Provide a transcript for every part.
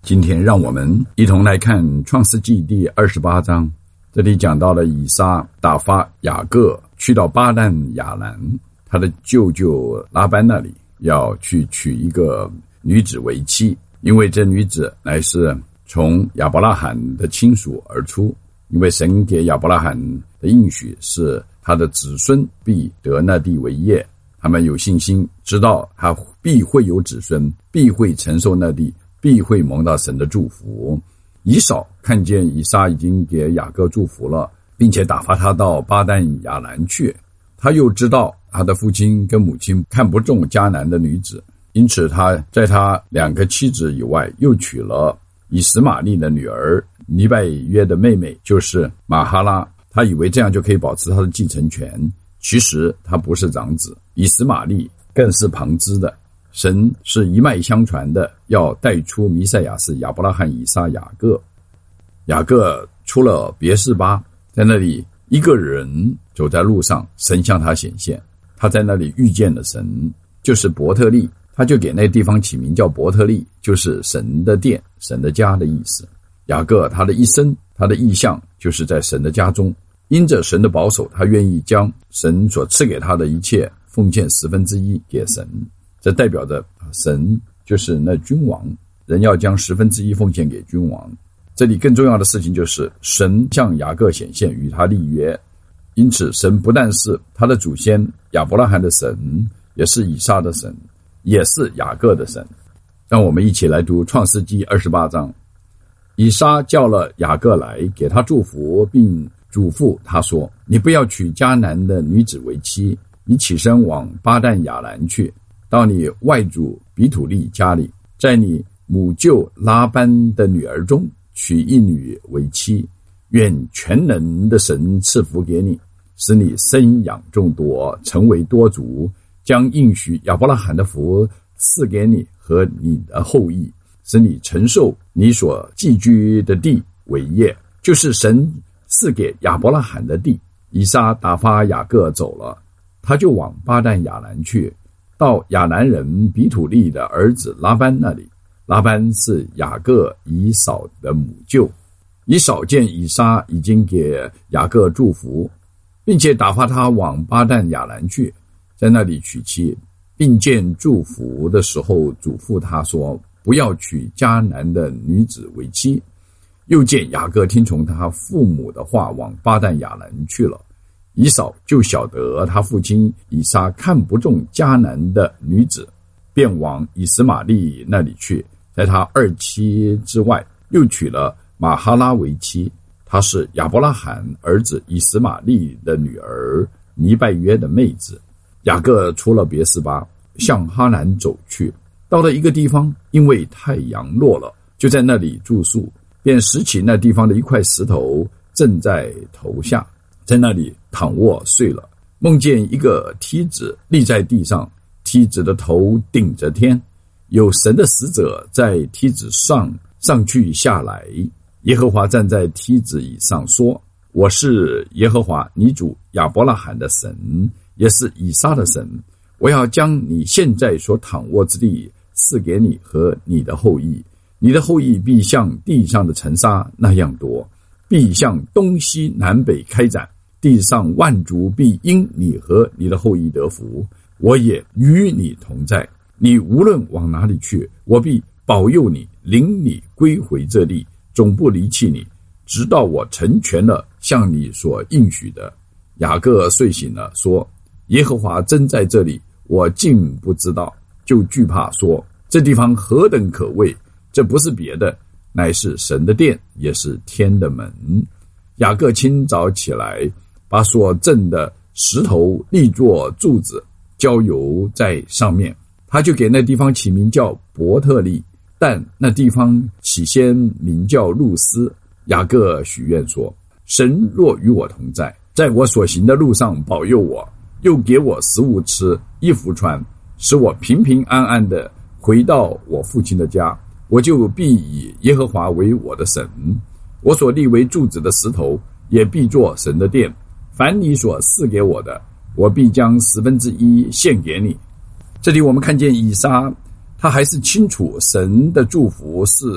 今天让我们一同来看创世纪第28章，这里讲到了以撒打发雅各去到巴旦亚兰，他的舅舅拉班那里，要去娶一个女子为妻，因为这女子乃是从亚伯拉罕的亲属而出，因为神给亚伯拉罕的应许是他的子孙必得那地为业，他们有信心知道他必会有子孙，必会承受那地，必会蒙到神的祝福。以扫看见以撒已经给雅各祝福了，并且打发他到巴旦亚兰去，他又知道他的父亲跟母亲看不中迦南的女子，因此他在他2个妻子以外又娶了以实玛利的女儿尼拜约的妹妹，就是玛哈拉。他以为这样就可以保持他的继承权，其实他不是长子，以实玛利更是旁支的。神是一脉相传的，要带出弥赛亚是亚伯拉罕、以撒、雅各。雅各出了别是巴，在那里一个人走在路上，神向他显现，他在那里遇见了神，就是伯特利，他就给那地方起名叫伯特利，就是神的殿、神的家的意思。雅各他的一生，他的意向就是在神的家中，因着神的保守，他愿意将神所赐给他的一切奉献1/10给神。这代表着神就是那君王，人要将1/10奉献给君王。这里更重要的事情就是神向雅各显现，与他立约，因此神不但是他的祖先亚伯拉罕的神，也是以撒的神，也是雅各的神。让我们一起来读创世纪28章。以撒叫了雅各来，给他祝福，并嘱咐他说，你不要娶迦南的女子为妻，你起身往巴旦亚兰去，到你外祖比土利家里，在你母舅拉班的女儿中娶一女为妻，愿全能的神赐福给你，使你生养众多，成为多族，将应许亚伯拉罕的福赐给你和你的后裔，使你承受你所寄居的地为业，就是神赐给亚伯拉罕的地。以撒打发雅各走了，他就往巴旦亚兰去，到亚兰人比土利的儿子拉班那里。拉班是雅各以扫的母舅。以扫见以撒已经给雅各祝福，并且打发他往巴旦亚兰去，在那里娶妻，并见祝福的时候嘱咐他说，不要娶迦南的女子为妻。又见雅各听从他父母的话，往巴旦亚兰去了。以扫就晓得他父亲以撒看不中迦南的女子，便往以实玛利那里去，在他2妻之外又娶了玛哈拉为妻，她是亚伯拉罕儿子以实玛利的女儿尼拜约的妹子。雅各出了别是巴，向哈南走去，到了一个地方，因为太阳落了，就在那里住宿，便拾起那地方的一块石头，正在头下，在那里躺卧睡了，梦见一个梯子立在地上，梯子的头顶着天，有神的使者在梯子上去下来。耶和华站在梯子以上说，我是耶和华你主亚伯拉罕的神，也是以撒的神，我要将你现在所躺卧之地赐给你和你的后裔，你的后裔必像地上的尘沙那样多，必向东西南北开展，地上万族必因你和你的后裔得福，我也与你同在，你无论往哪里去，我必保佑你，领你归回这地，总不离弃你，直到我成全了向你所应许的。雅各睡醒了，说，耶和华真在这里，我竟不知道，就惧怕，说，这地方何等可畏，这不是别的，乃是神的殿，也是天的门。雅各清早起来，把所挣的石头立作柱子，浇油在上面，他就给那地方起名叫伯特利，但那地方起先名叫路斯。雅各许愿说，神若与我同在，在我所行的路上保佑我，又给我食物吃，衣服穿，使我平平安安的回到我父亲的家，我就必以耶和华为我的神，我所立为柱子的石头也必作神的殿，凡你所赐给我的，我必将1/10献给你。这里我们看见以撒他还是清楚神的祝福是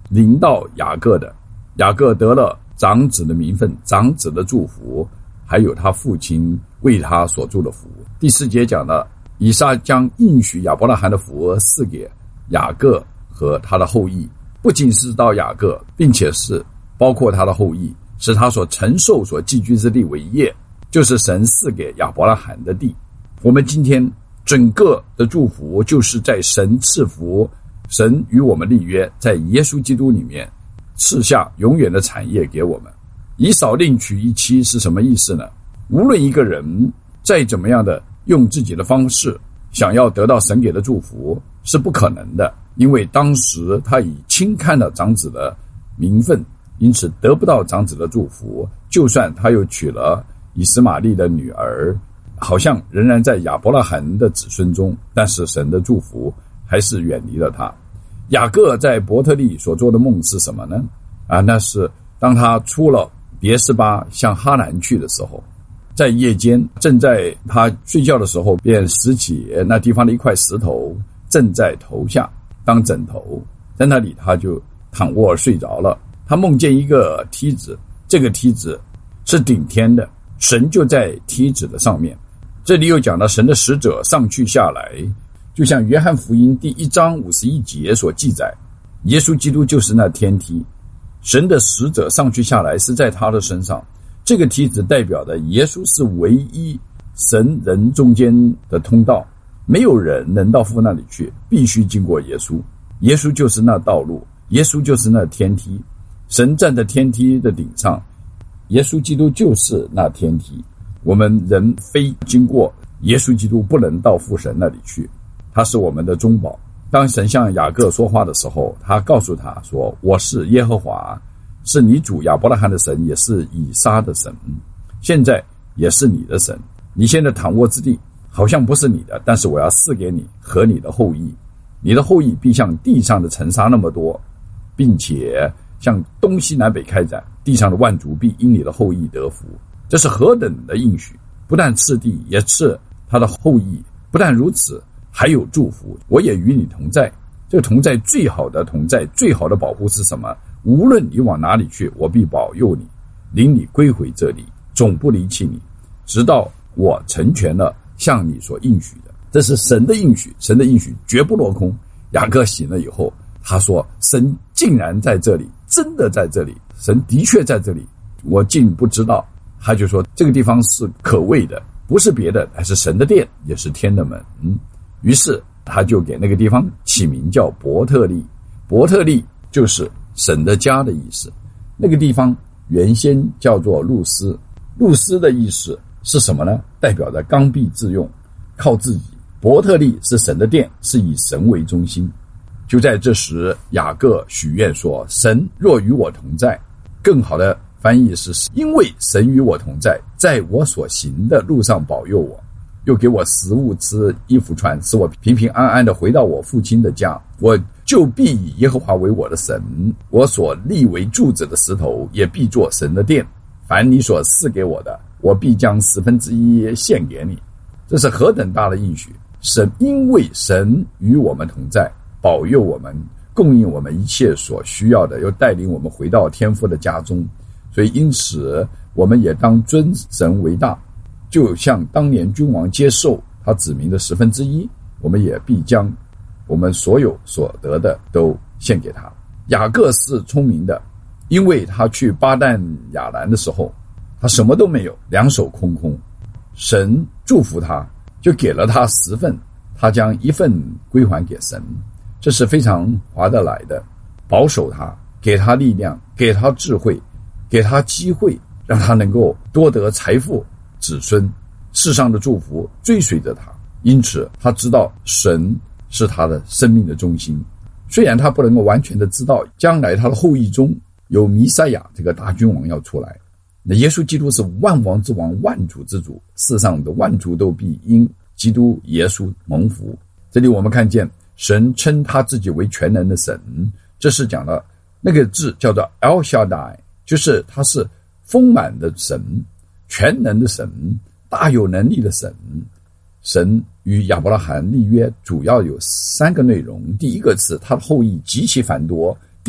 临到雅各的。雅各得了长子的名分，长子的祝福，还有他父亲为他所祝的福。第4节讲了以撒将应许亚伯拉罕的福赐给雅各和他的后裔，不仅是到雅各，并且是包括他的后裔，使他所承受所寄居之地为业，就是神赐给亚伯拉罕的地。我们今天整个的祝福就是在神赐福，神与我们立约，在耶稣基督里面赐下永远的产业给我们。以扫另娶一妻是什么意思呢？无论一个人再怎么样的用自己的方式想要得到神给的祝福是不可能的，因为当时他已轻看了长子的名分，因此得不到长子的祝福。就算他又娶了以实玛利的女儿，好像仍然在亚伯拉罕的子孙中，但是神的祝福还是远离了他。雅各在伯特利所做的梦是什么呢？那是当他出了别是巴向哈兰去的时候，在夜间正在他睡觉的时候，便拾起那地方的一块石头，正在头下当枕头，在那里他就躺卧睡着了。他梦见一个梯子，这个梯子是顶天的，神就在梯子的上面。这里又讲到神的使者上去下来，就像约翰福音第1章51节所记载，耶稣基督就是那天梯，神的使者上去下来是在他的身上。这个梯子代表的耶稣是唯一神人中间的通道，没有人能到父那里去，必须经过耶稣。耶稣就是那道路，耶稣就是那天梯，神站在天梯的顶上，耶稣基督就是那天梯。我们人非经过耶稣基督不能到父神那里去，他是我们的中保。当神向雅各说话的时候，他告诉他说，我是耶和华，是你主亚伯拉罕的神，也是以撒的神，现在也是你的神。你现在躺卧之地好像不是你的，但是我要赐给你和你的后裔，你的后裔必像地上的尘沙那么多，并且向东西南北开展，地上的万族必因你的后裔得福。这是何等的应许，不但赐地，也赐他的后裔。不但如此，还有祝福，我也与你同在。这个同在，最好的同在，最好的保护是什么？无论你往哪里去，我必保佑你，领你归回这里，总不离弃你，直到我成全了向你所应许的。这是神的应许，神的应许绝不落空。雅各醒了以后，他说，神竟然在这里，真的在这里，神的确在这里，我竟不知道。他就说这个地方是可畏的，不是别的，还是神的殿，也是天的门。于是他就给那个地方起名叫伯特利。伯特利就是神的家的意思。那个地方原先叫做路斯，路斯的意思是什么呢？代表着刚愎自用，靠自己。伯特利是神的殿，是以神为中心。就在这时，雅各许愿说，神若与我同在，更好的翻译是，因为神与我同在，在我所行的路上保佑我，又给我食物吃，衣服穿，使我平平安安的回到我父亲的家，我就必以耶和华为我的神，我所立为柱子的石头也必作神的殿。凡你所赐给我的，我必将1/10献给你。这是何等大的应许！神因为神与我们同在，保佑我们，供应我们一切所需要的，又带领我们回到天父的家中。所以因此我们也当尊神为大，就像当年君王接受他子民的1/10，我们也必将我们所有所得的都献给他。雅各是聪明的，因为他去巴旦亚兰的时候，他什么都没有，两手空空。神祝福他，就给了他10份，他将1份归还给神。这是非常划得来的，保守他，给他力量，给他智慧，给他机会，让他能够多得财富、子孙，世上的祝福追随着他。因此他知道神是他的生命的中心。虽然他不能够完全的知道将来他的后裔中有弥赛亚这个大君王要出来，那耶稣基督是万王之王，万主之主，世上的万族都必因基督耶稣蒙福。这里我们看见神称他自己为全能的神，这是讲了那个字叫做 El Shaddai， 就是他是丰满的神，全能的神，大有能力的神。神与亚伯拉罕立约主要有3个内容，第一个是他的后裔极其繁多，第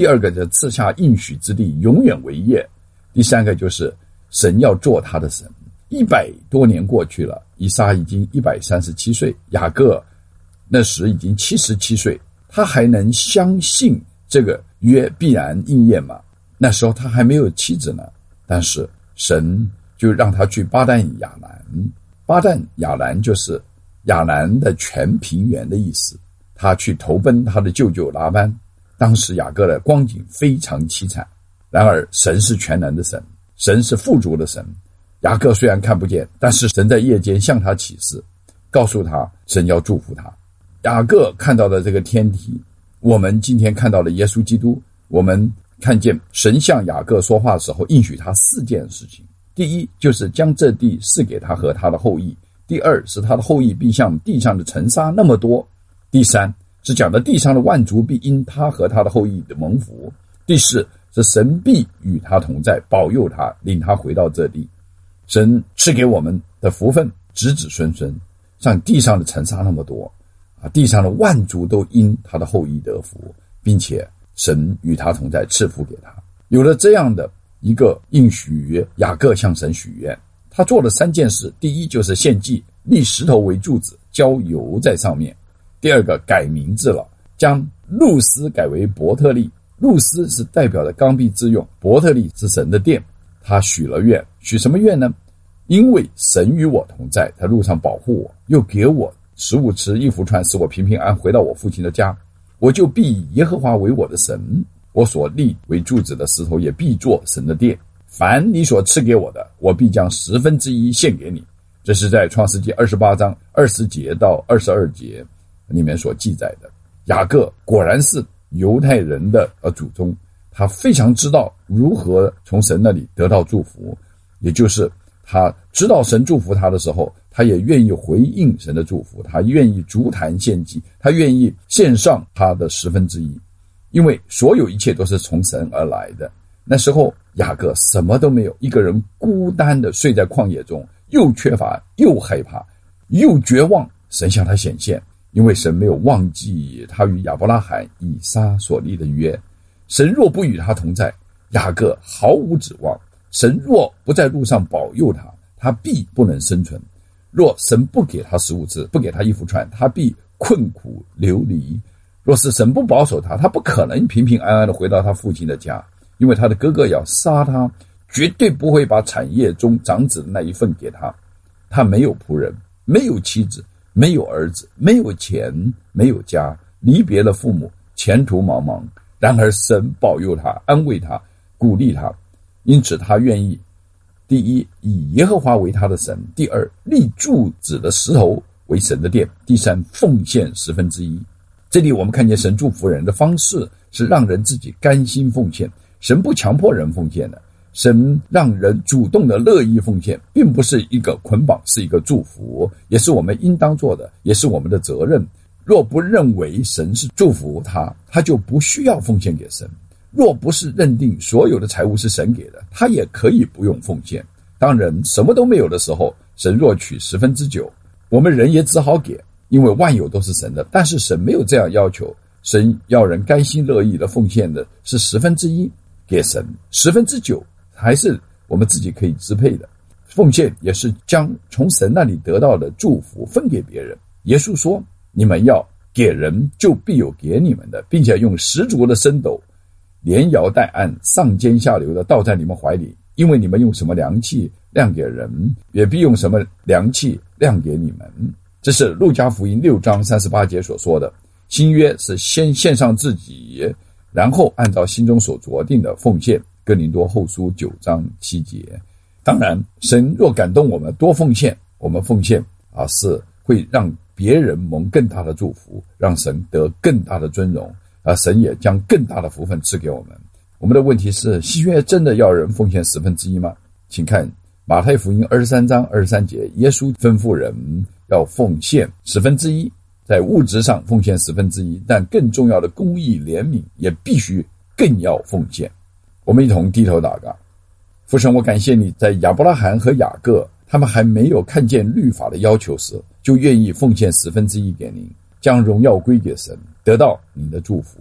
第二个就赐下应许之地，永远为业。第三个就是神要做他的神。100多年过去了，以撒已经137岁，雅各那时已经77岁，他还能相信这个约必然应验吗？那时候他还没有妻子呢，但是神就让他去巴旦亚兰。巴旦亚兰就是亚兰的全平原的意思。他去投奔他的舅舅拉班。当时雅各的光景非常凄惨，然而神是全能的神，神是富足的神。雅各虽然看不见，但是神在夜间向他启示，告诉他神要祝福他。雅各看到的这个天体，我们今天看到了耶稣基督。我们看见神向雅各说话的时候应许他4件事情。第一，就是将这地赐给他和他的后裔。第二，是他的后裔必像地上的尘沙那么多。第三，是讲的地上的万族必因他和他的后裔的蒙福。第四，是神必与他同在，保佑他，领他回到这地。神赐给我们的福分子子孙孙，像地上的尘沙那么多地上的万族都因他的后裔得福，并且神与他同在，赐福给他。有了这样的一个应许，雅各向神许愿，他做了3件事。第一，就是献祭，立石头为柱子，浇油在上面。第二个，改名字了，将路斯改为伯特利。路斯是代表的刚愎自用，伯特利是神的殿。他许了愿，许什么愿呢？因为神与我同在，他路上保护我，又给我食物吃，衣服穿，使我平平安回到我父亲的家。我就必以耶和华为我的神，我所立为柱子的石头也必作神的殿。凡你所赐给我的，我必将1/10献给你。这是在创世纪28章20节到22节里面所记载的。雅各果然是犹太人的祖宗，他非常知道如何从神那里得到祝福，也就是他知道神祝福他的时候，他也愿意回应神的祝福，他愿意足坛献祭，他愿意献上他的1/10，因为所有一切都是从神而来的。那时候雅各什么都没有，一个人孤单的睡在旷野中，又缺乏又害怕又绝望。神向他显现，因为神没有忘记他与亚伯拉罕、以撒所立的约。神若不与他同在，雅各毫无指望。神若不在路上保佑他，他必不能生存。若神不给他食物吃，不给他衣服穿，他必困苦流离。若是神不保守他，他不可能平平安安地回到他父亲的家，因为他的哥哥要杀他，绝对不会把产业中长子的那一份给他。他没有仆人，没有妻子，没有儿子，没有钱，没有家，离别了父母，前途茫茫。然而神保佑他，安慰他，鼓励他，因此他愿意，第一，以耶和华为他的神；第二，立柱子的石头为神的殿；第三，奉献1/10。这里我们看见神祝福人的方式是让人自己甘心奉献，神不强迫人奉献的，神让人主动的乐意奉献，并不是一个捆绑，是一个祝福，也是我们应当做的，也是我们的责任。若不认为神是祝福他，他就不需要奉献给神。若不是认定所有的财物是神给的，他也可以不用奉献。当人什么都没有的时候，神若取9/10，我们人也只好给，因为万有都是神的。但是神没有这样要求，神要人甘心乐意的奉献的是1/10给神，9/10还是我们自己可以支配的。奉献也是将从神那里得到的祝福分给别人。耶稣说，你们要给人，就必有给你们的，并且用10足的升斗，连摇带按，上尖下流的倒在你们怀里，因为你们用什么量器量给人，也必用什么量器量给你们。这是路加福音6章38节所说的。新约是先献上自己，然后按照心中所酌定的奉献。哥林多后书9章7节。当然，神若感动我们多奉献，我们奉献是会让别人蒙更大的祝福，让神得更大的尊荣，神也将更大的福分赐给我们。我们的问题是，新约真的要人奉献1/10吗？请看马太福音23章23节，耶稣吩咐人要奉献1/10，在物质上奉献1/10，但更重要的公义怜悯也必须更要奉献。我们一同低头祷告。父神，我感谢你，在亚伯拉罕和雅各他们还没有看见律法的要求时，就愿意奉献1/10给您，将荣耀归给神，得到您的祝福。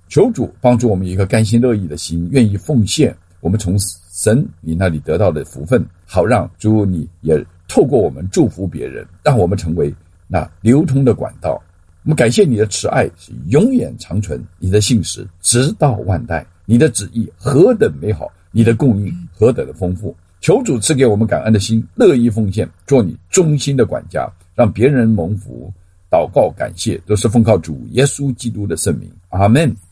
求主帮助我们一个甘心乐意的心，愿意奉献我们从神你那里得到的福分，好让主你也透过我们祝福别人，让我们成为那流通的管道。我们感谢你的慈爱是永远长存，你的信实直到万代，你的旨意何等美好，你的供应何等的丰富。求主赐给我们感恩的心，乐意奉献，做你忠心的管家，让别人蒙福。祷告感谢都是奉靠主耶稣基督的圣名，阿们。